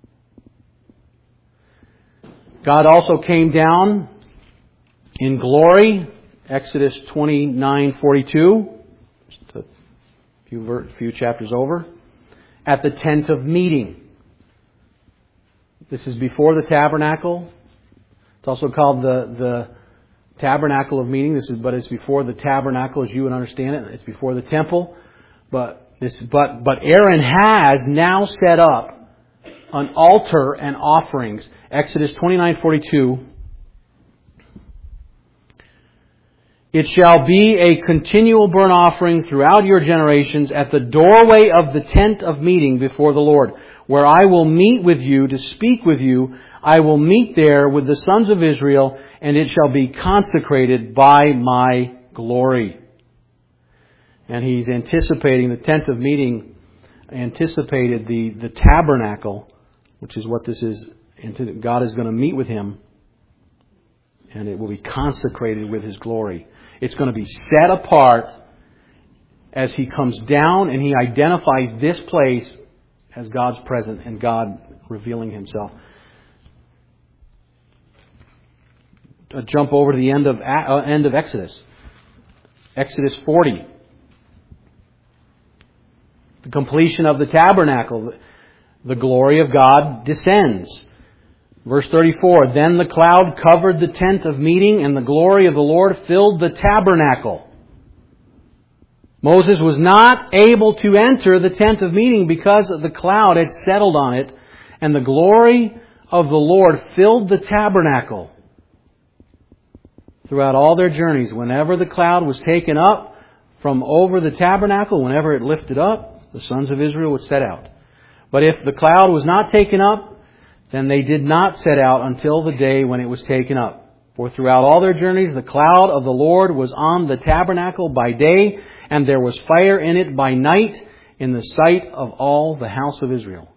God also came down in glory. Exodus 29:42. Just a few chapters over. At the tent of meeting. This is before the tabernacle. It's also called the tabernacle of meeting. But it's before the tabernacle as you would understand it. It's before the temple. But Aaron has now set up an altar and offerings. Exodus 29:42. It shall be a continual burnt offering throughout your generations at the doorway of the tent of meeting before the Lord, where I will meet with you to speak with you. I will meet there with the sons of Israel, and it shall be consecrated by my glory. And he's anticipating, the tent of meeting anticipated the tabernacle, which is what this is. God is going to meet with him, and it will be consecrated with His glory. It's going to be set apart as He comes down and He identifies this place as God's presence and God revealing Himself. Jump over to the end of Exodus. Exodus 40. The completion of the tabernacle. The glory of God descends. Verse 34, then the cloud covered the tent of meeting, and the glory of the Lord filled the tabernacle. Moses was not able to enter the tent of meeting because the cloud had settled on it, and the glory of the Lord filled the tabernacle. Throughout all their journeys, whenever the cloud was taken up from over the tabernacle, whenever it lifted up, the sons of Israel would set out. But if the cloud was not taken up, Then they did not set out until the day when it was taken up. For throughout all their journeys, the cloud of the Lord was on the tabernacle by day, and there was fire in it by night, in the sight of all the house of Israel.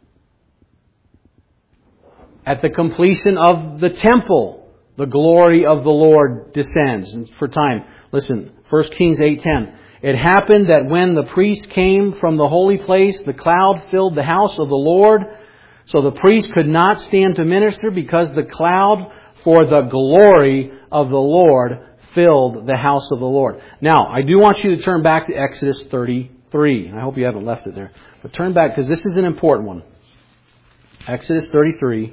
At the completion of the temple, the glory of the Lord descends. And for time, listen, 1 Kings 8:10. It happened that when the priest came from the holy place, the cloud filled the house of the Lord, so the priest could not stand to minister because the cloud for the glory of the Lord filled the house of the Lord. Now, I do want you to turn back to Exodus 33. I hope you haven't left it there. But turn back, because this is an important one. Exodus 33.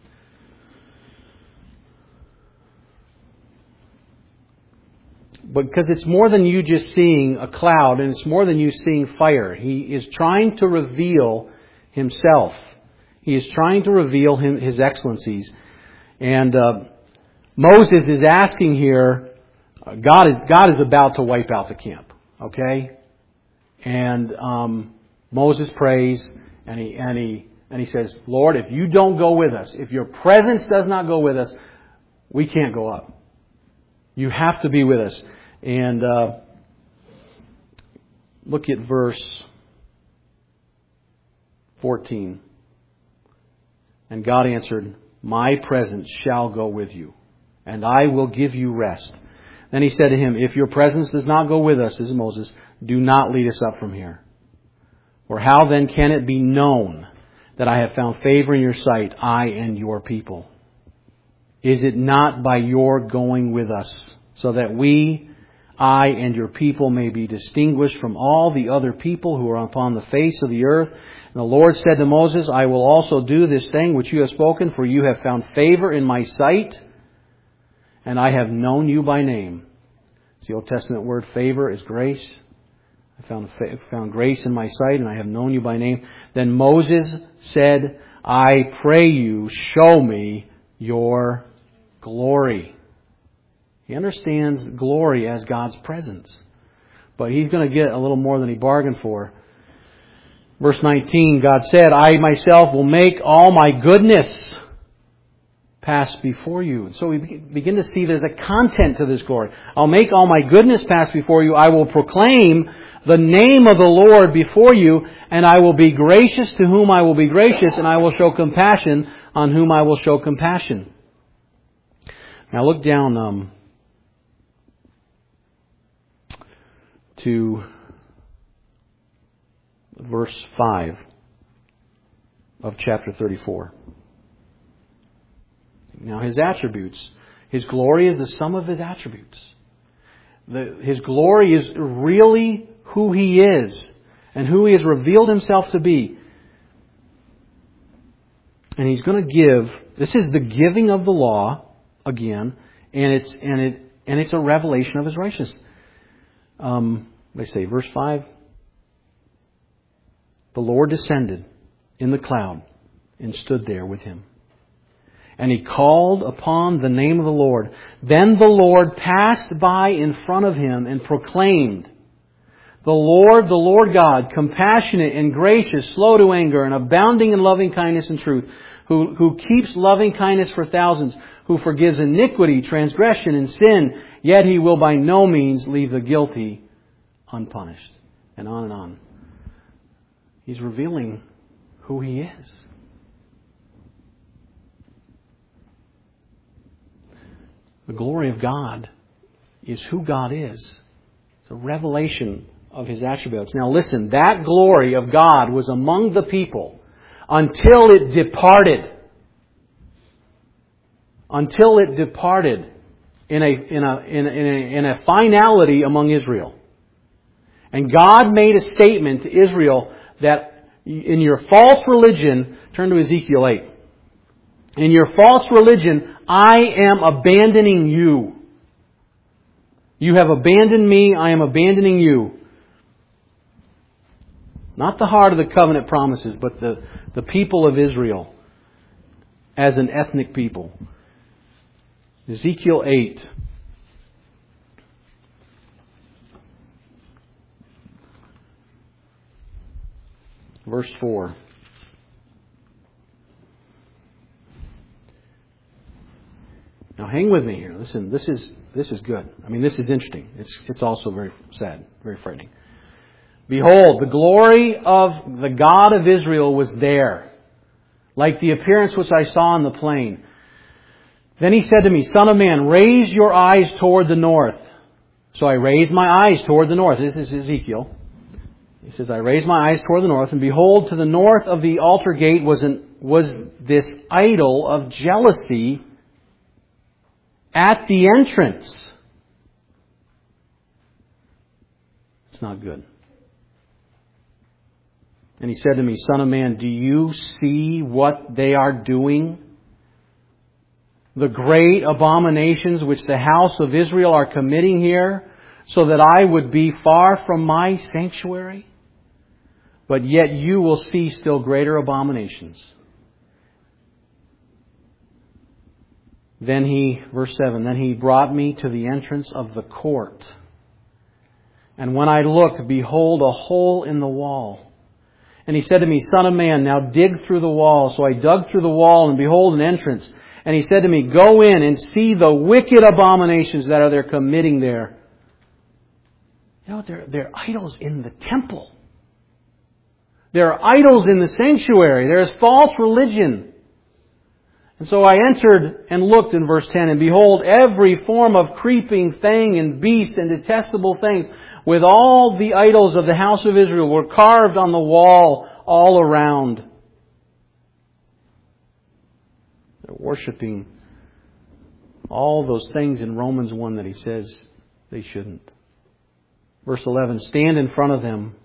Because it's more than you just seeing a cloud, and it's more than you seeing fire. He is trying to reveal Himself. He is trying to reveal His excellencies. And Moses is asking here, God is about to wipe out the camp. Okay? And Moses prays, and he says, Lord, if you don't go with us, if your presence does not go with us, we can't go up. You have to be with us. And look at verse 14. And God answered, my presence shall go with you, and I will give you rest. Then He said to him, if your presence does not go with us, this is Moses, do not lead us up from here. For how then can it be known that I have found favor in your sight, I and your people? Is it not by your going with us, so that we, I and your people, may be distinguished from all the other people who are upon the face of the earth? And the Lord said to Moses, I will also do this thing which you have spoken, for you have found favor in my sight, and I have known you by name. It's the Old Testament word favor is grace. I found grace in my sight, and I have known you by name. Then Moses said, I pray you, show me your glory. He understands glory as God's presence. But he's going to get a little more than he bargained for. Verse 19, God said, I myself will make all my goodness pass before you. And so we begin to see there's a content to this glory. I'll make all my goodness pass before you. I will proclaim the name of the Lord before you, and I will be gracious to whom I will be gracious, and I will show compassion on whom I will show compassion. Now look down to verse 5 of chapter 34. Now His attributes, His glory is the sum of His attributes. His glory is really who He is and who He has revealed Himself to be. And He's going to give, this is the giving of the law again, and it's a revelation of His righteousness. They say, verse 5, the Lord descended in the cloud and stood there with Him. And He called upon the name of the Lord. Then the Lord passed by in front of Him and proclaimed, the Lord God, compassionate and gracious, slow to anger, and abounding in loving kindness and truth, who keeps loving kindness for thousands, who forgives iniquity, transgression, and sin, yet He will by no means leave the guilty unpunished. And on and on. He's revealing who He is. The glory of God is who God is. It's a revelation of His attributes. Now listen, that glory of God was among the people until it departed. Until it departed in a finality among Israel. And God made a statement to Israel that in your false religion, turn to Ezekiel 8. In your false religion, I am abandoning you. You have abandoned me, I am abandoning you. Not the heart of the covenant promises, but the people of Israel as an ethnic people. Ezekiel 8. Verse 4. Now hang with me here. Listen, this is good. I mean, this is interesting. It's also very sad, very frightening. Behold, the glory of the God of Israel was there, like the appearance which I saw on the plain. Then he said to me, Son of man, raise your eyes toward the north. So I raised my eyes toward the north. This is Ezekiel. He says, I raised my eyes toward the north, and behold, to the north of the altar gate was this idol of jealousy at the entrance. It's not good. And he said to me, Son of man, do you see what they are doing? The great abominations which the house of Israel are committing here, so that I would be far from my sanctuary? But yet you will see still greater abominations. Verse 7, then he brought me to the entrance of the court. And when I looked, behold, a hole in the wall. And he said to me, Son of man, now dig through the wall. So I dug through the wall, and behold, an entrance. And he said to me, go in and see the wicked abominations that are there committing there. You know, they're idols in the temple. There are idols in the sanctuary. There is false religion. And so I entered and looked in verse 10, and behold, every form of creeping thing and beast and detestable things with all the idols of the house of Israel were carved on the wall all around. They're worshiping all those things in Romans 1 that he says they shouldn't. Verse 11, standing in front of them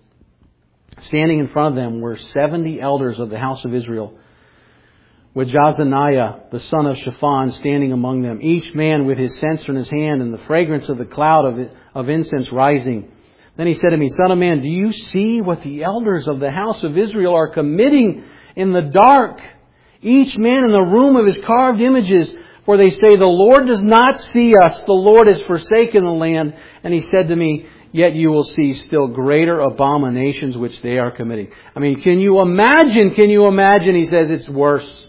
were 70 elders of the house of Israel, with Jazaniah, the son of Shaphan, standing among them, each man with his censer in his hand, and the fragrance of the cloud of incense rising. Then he said to me, Son of man, do you see what the elders of the house of Israel are committing in the dark? Each man in the room of his carved images, for they say, the Lord does not see us, the Lord has forsaken the land. And he said to me, yet you will see still greater abominations which they are committing. I mean, can you imagine? He says it's worse.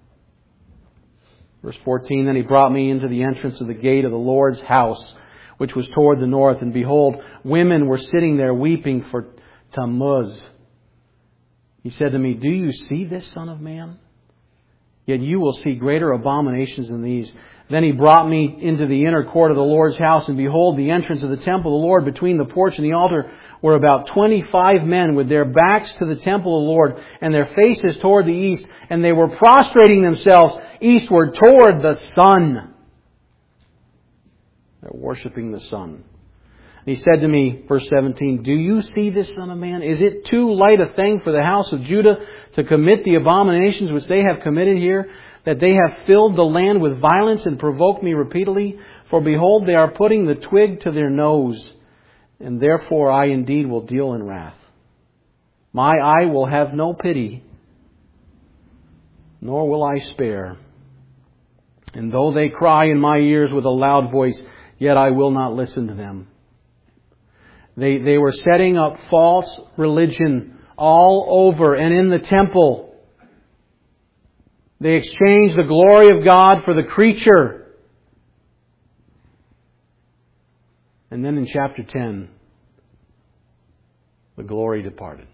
Verse 14, then he brought me into the entrance of the gate of the Lord's house, which was toward the north. And behold, women were sitting there weeping for Tammuz. He said to me, do you see this, Son of man? Yet you will see greater abominations than these. Then he brought me into the inner court of the Lord's house, and behold, the entrance of the temple of the Lord between the porch and the altar were about 25 men with their backs to the temple of the Lord and their faces toward the east, and they were prostrating themselves eastward toward the sun. They're worshiping the sun. And he said to me, verse 17, do you see this, Son of man? Is it too light a thing for the house of Judah to commit the abominations which they have committed here, that they have filled the land with violence and provoked me repeatedly? For behold, they are putting the twig to their nose, and therefore I indeed will deal in wrath. My eye will have no pity, nor will I spare. And though they cry in my ears with a loud voice, yet I will not listen to them. They were setting up false religion all over and in the temple. They exchanged the glory of God for the creature. And then in chapter 10, the glory departed.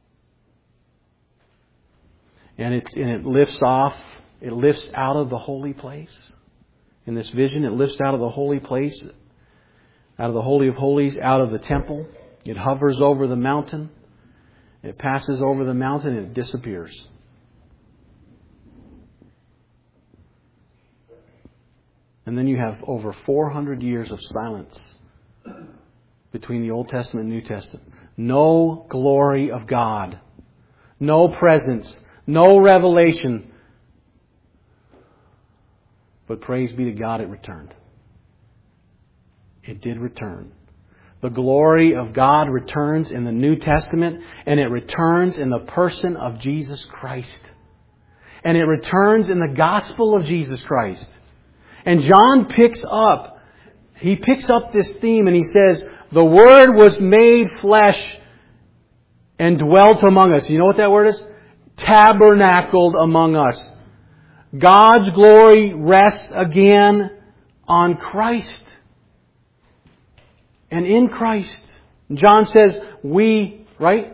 And it lifts off, it lifts out of the holy place. In this vision, it lifts out of the holy place, out of the Holy of Holies, out of the temple. It hovers over the mountain. It passes over the mountain and it disappears. And then you have over 400 years of silence between the Old Testament and New Testament. No glory of God. No presence. No revelation. But praise be to God, it returned. It did return. The glory of God returns in the New Testament, and it returns in the person of Jesus Christ. And it returns in the gospel of Jesus Christ. And John picks up this theme and he says, the Word was made flesh and dwelt among us. You know what that word is? Tabernacled among us. God's glory rests again on Christ and in Christ. John says, we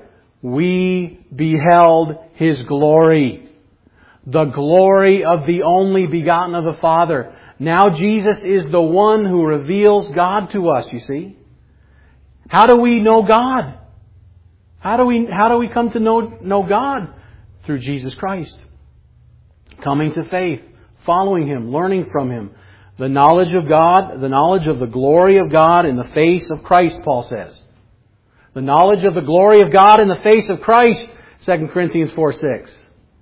beheld His glory. The glory of the only begotten of the Father. Now Jesus is the one who reveals God to us, you see. How do we know God? How do we come to know God? Through Jesus Christ. Coming to faith, following Him, learning from Him. The knowledge of God, the knowledge of the glory of God in the face of Christ, Paul says. The knowledge of the glory of God in the face of Christ, 2 Corinthians 4:6.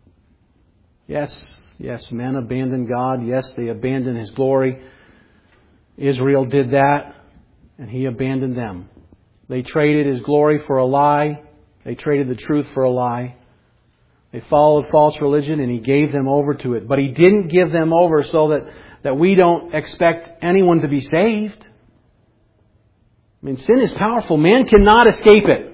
Yes, men abandoned God. Yes, they abandoned His glory. Israel did that, and He abandoned them. They traded His glory for a lie. They traded the truth for a lie. They followed false religion, and He gave them over to it. But He didn't give them over so that we don't expect anyone to be saved. I mean, sin is powerful. Man cannot escape it.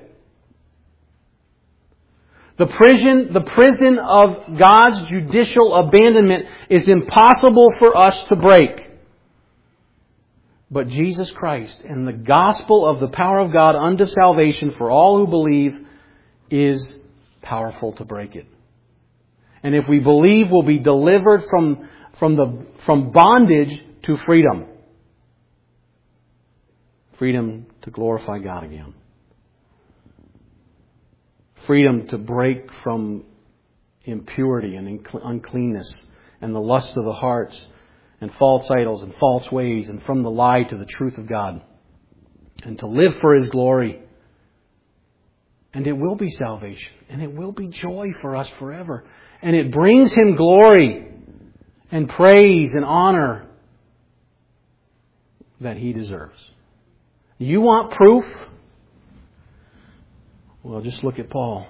The prison of God's judicial abandonment is impossible for us to break. But Jesus Christ and the gospel of the power of God unto salvation for all who believe is powerful to break it. And if we believe, we'll be delivered from bondage to freedom. Freedom to glorify God again. Freedom to break from impurity and uncleanness and the lust of the hearts and false idols and false ways and from the lie to the truth of God. And to live for His glory. And it will be salvation. And it will be joy for us forever. And it brings Him glory and praise and honor that He deserves. You want proof? Well, just look at Paul.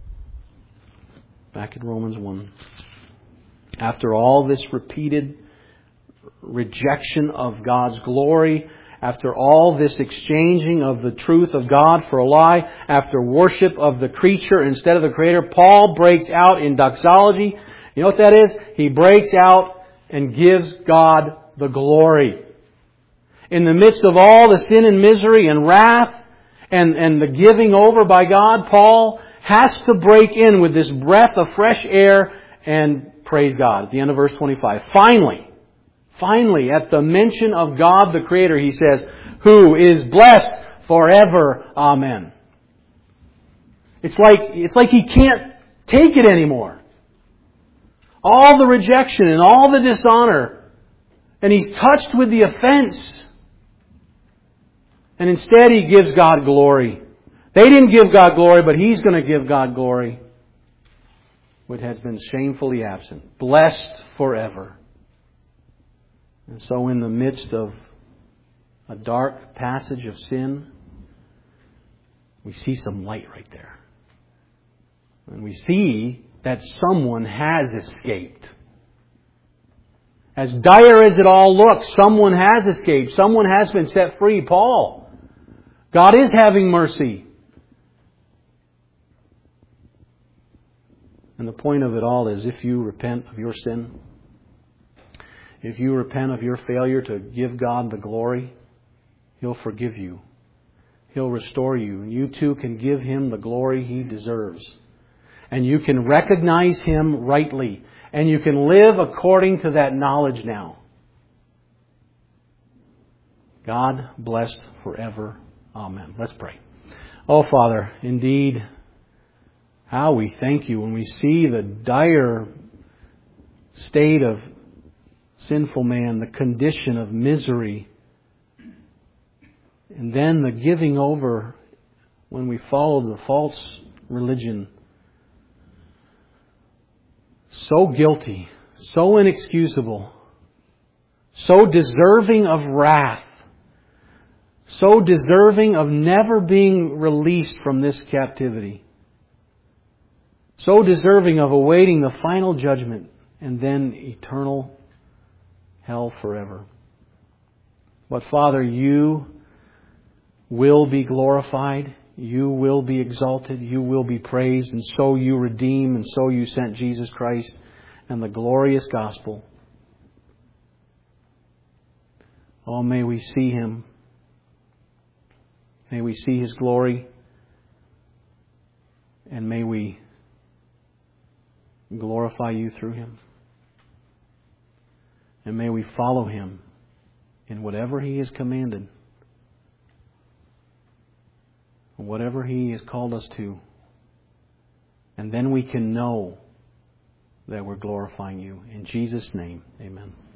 Back in Romans 1. After all this repeated rejection of God's glory, after all this exchanging of the truth of God for a lie, after worship of the creature instead of the Creator, Paul breaks out in doxology. You know what that is? He breaks out and gives God the glory. In the midst of all the sin and misery and wrath and the giving over by God, Paul has to break in with this breath of fresh air and praise God. At the end of verse 25. Finally, at the mention of God the Creator, he says, who is blessed forever. Amen. It's like he can't take it anymore. All the rejection and all the dishonor. And he's touched with the offense. And instead he gives God glory. They didn't give God glory, but he's going to give God glory. What has been shamefully absent. Blessed forever. And so in the midst of a dark passage of sin, we see some light right there. And we see that someone has escaped. As dire as it all looks, someone has escaped. Someone has been set free. Paul. God is having mercy. And the point of it all is if you repent of your sin, if you repent of your failure to give God the glory, He'll forgive you. He'll restore you. And you too can give Him the glory He deserves. And you can recognize Him rightly. And you can live according to that knowledge now. God blessed forever. Amen. Let's pray. Oh, Father, indeed, how we thank You when we see the dire state of sinful man, the condition of misery, and then the giving over when we follow the false religion. So guilty, so inexcusable, so deserving of wrath, so deserving of never being released from this captivity, so deserving of awaiting the final judgment and then eternal hell forever. But Father, You will be glorified. You will be exalted. You will be praised. And so You redeem. And so You sent Jesus Christ and the glorious gospel. Oh, may we see Him. May we see His glory. And may we glorify You through Him. And may we follow Him in whatever He has commanded. Whatever He has called us to. And then we can know that we're glorifying You. In Jesus' name, amen.